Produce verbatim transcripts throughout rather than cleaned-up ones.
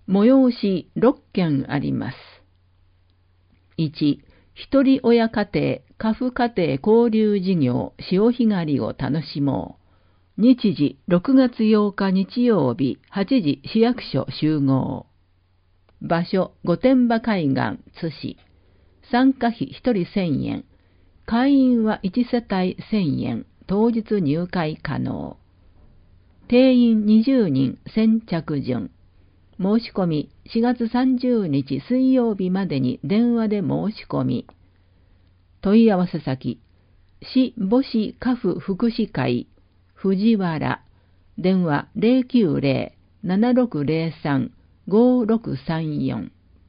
催しろっけんあります。いち、一人親家庭、家父家庭交流事業、潮干狩りを楽しもう。日時、ろくがつようか日曜日、はちじ市役所集合。場所、御殿場海岸、津市。参加費ひとりせんえん。会員はいちせたいせんえん。当日入会可能。定員にじゅうにん、先着順。申し込みしがつさんじゅうにち水曜日までに電話で申し込み。問い合わせ先、市母子家父福祉会、藤原、電話 ゼロきゅうゼロ ななろくゼロさん ごろくさんよん。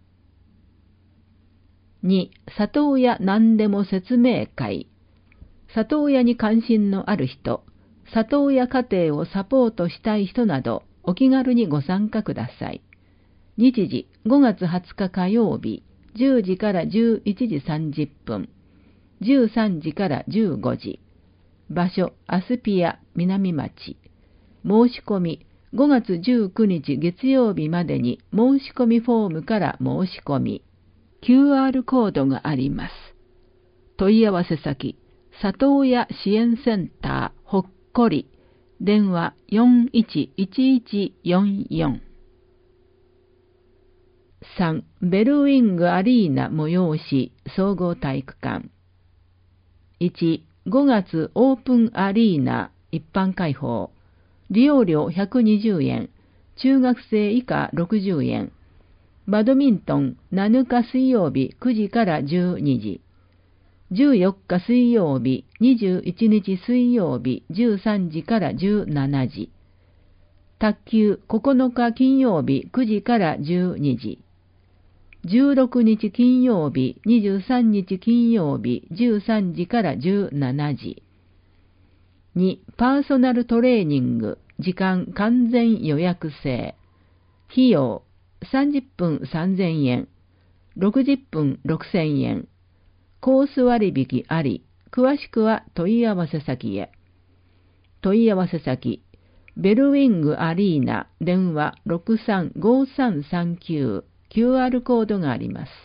に、里親何でも説明会。里親に関心のある人、里親家庭をサポートしたい人など、お気軽にご参加ください。日時、ごがつはつか火曜日、じゅうじからじゅういちじさんじゅっぷん、じゅうさんじからじゅうごじ。場所、アスピア、南町。申し込み、ごがつじゅうくにち月曜日までに申し込みフォームから申し込み。キューアール コードがあります。問い合わせ先、里親支援センター、ほっこり。電話 よんいちいちいちよんよん。さん. ベルウィングアリーナ催し総合体育館。いち. ごがつオープンアリーナ一般開放。利用料ひゃくにじゅうえん、中学生以下ろくじゅうえん。バドミントンなのか水曜日くじからじゅうにじ。じゅうよっか水曜日、にじゅういちにち水曜日じゅうさんじからじゅうしちじ。卓球ここのか金曜日くじからじゅうにじ。じゅうろくにち金曜日、にじゅうさんにち金曜日じゅうさんじからじゅうしちじ。に. パーソナルトレーニング、時間完全予約制。費用さんじゅっぷんさんぜんえん、ろくじゅっぷんろくせんえん。コース割引あり、詳しくは問い合わせ先へ。問い合わせ先、ベルウィングアリーナ、電話 ろくさんごさんさんきゅう、キューアール コードがあります。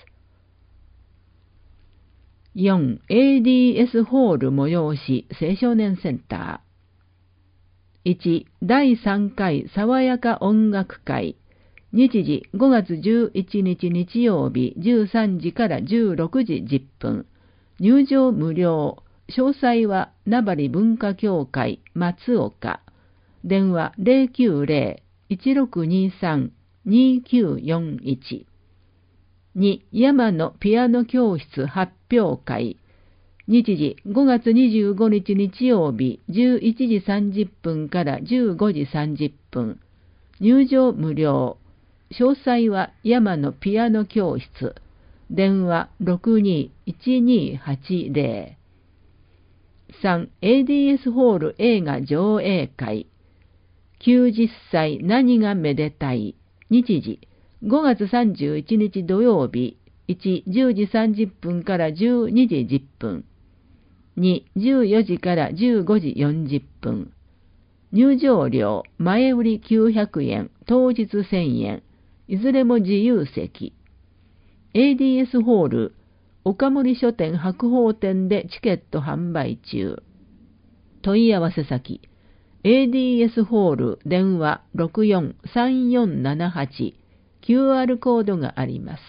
よん. エーディーエス ホール催し青少年センター。いち. だいさんかい爽やか音楽会。日時ごがつじゅういちにち日曜日じゅうさんじからじゅうろくじじゅっぷん。入場無料。詳細は名張文化協会松岡。電話 ゼロきゅうゼロ いちろくにさん にきゅうよんいち。に. 山のピアノ教室発表会。日時ごがつにじゅうごにち日曜日じゅういちじさんじゅっぷんからじゅうごじさんじゅっぷん。入場無料。詳細は山のピアノ教室。電話 ろくにいちにはちゼロ。さん. エーディーエス ホール映画上映会。きゅうじゅっさい何がめでたい。日時ごがつさんじゅういちにち土曜日いち、じゅうじさんじゅっぷんからじゅうにじじゅっぷん。に、じゅうよじからじゅうごじよんじゅっぷん。入場料前売りきゅうひゃくえん、当日せんえん。いずれも自由席。エーディーエス ホール、岡森書店白鳳店でチケット販売中。問い合わせ先、エーディーエス ホール電話 ろくよんさんよんななはち、キューアール コードがあります。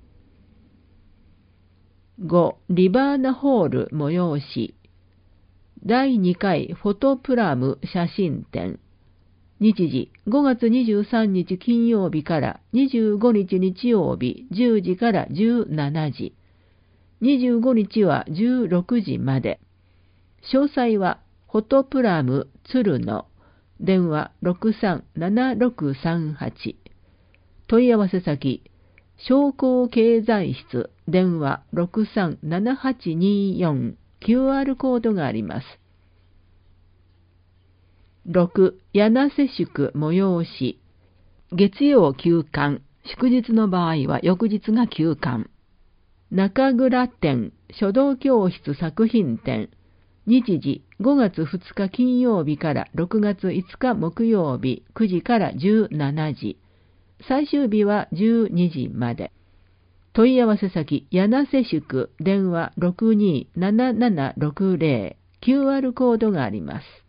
ご. リバーナホール催し。だいにかいフォトプラム写真展。日時ごがつにじゅうさんにち金曜日からにじゅうごにち日曜日じゅうじからじゅうしちじ。にじゅうごにちはじゅうろくじまで。詳細はフォトプラム鶴野。電話 ろくさんななろくさんはち。問い合わせ先、商工経済室。電話 ろくさんななはちによん。キューアール コードがあります。ろく. 柳瀬宿催し。月曜休館、祝日の場合は翌日が休館。中倉展、書道教室作品展。日時ごがつふつか金曜日からろくがついつか木曜日くじからじゅうしちじ。 最終日はじゅうにじまで。問い合わせ先、柳瀬宿、電話 ろくにーななななろくぜろ、キューアール コードがあります。